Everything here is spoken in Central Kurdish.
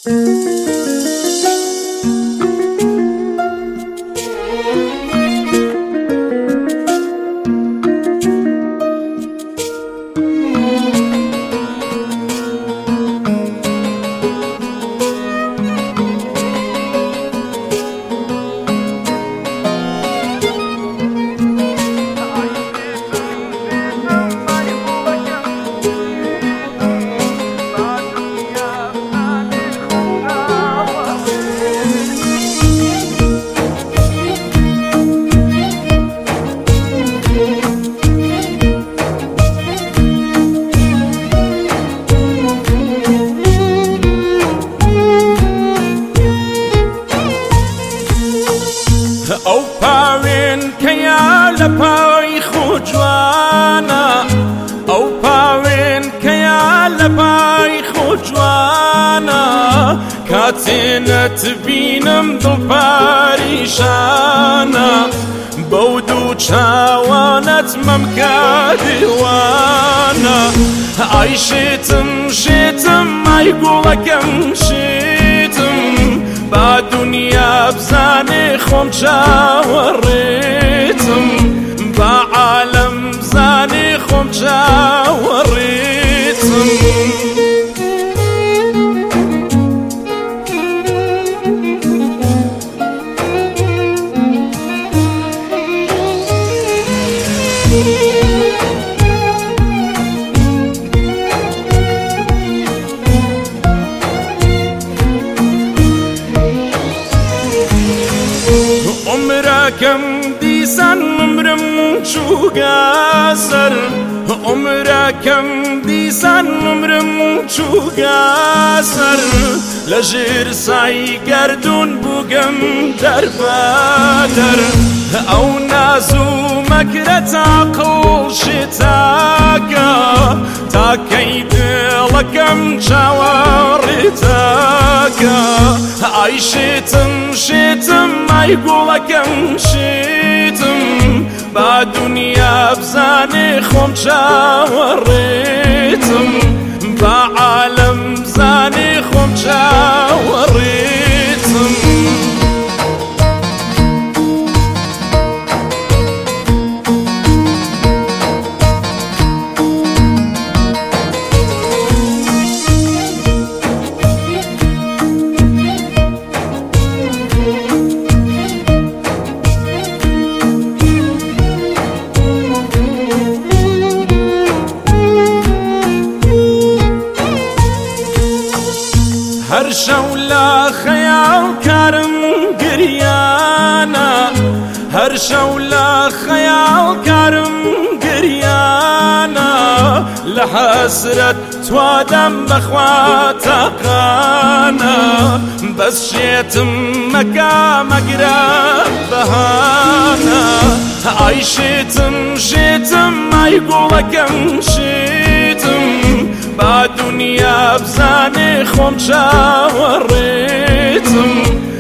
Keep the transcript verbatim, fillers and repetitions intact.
ئەو پاوێن کەیا لە پاوی خوجوانە ئەو پاوێن کەیا لە پای خوجوانە کاتێنەت بینم دڵ پاریشانە بەو دوو چاوانەت مەمکە دیوانە ئای شێتم شێتم ئای گوڵەکەم شێتم با دنیا بزانێ خۆم چاوەڕێتم با عالم بزانێ خۆم چاوەڕێتم عمرەکەم دیسان عمرم چووگە سەر عمرەکەم دیسان عمرم چووگە سەر لە ژێر سای گەردوون بووگەم دەربەدەر ئەو ناز و مەکرە تاقڵ شێتاکە تاکەی دڵەکەم چاوەڕێتاکە ئای شێتم شێتم ئای گوڵەکەم شێتم با دنیا بزانێ خۆم چاوەڕێتم با عالم بزانێ خۆم چاوەڕێتم هەر شەو لە خەیاڵ کارم گریانە هەر شەو لە خەیاڵ کارم گریانە لە حەسرەت توادەم بەخوا تاقانە بەس شێتم مەکە مەگرە بەهانە ئای شێتم شێتم ئای گوڵەکەم شێتم با دنیا بزانێ خۆم چاوەڕێتم